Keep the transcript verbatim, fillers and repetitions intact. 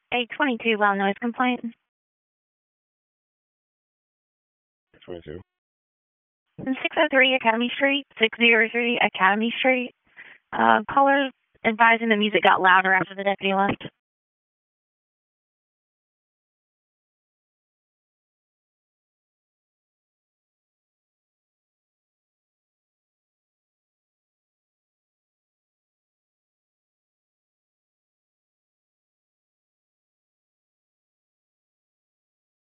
A twenty-two loud noise complaint. twenty-two. six oh three Academy Street, six oh three Academy Street. Uh, caller advising the music got louder after the deputy left.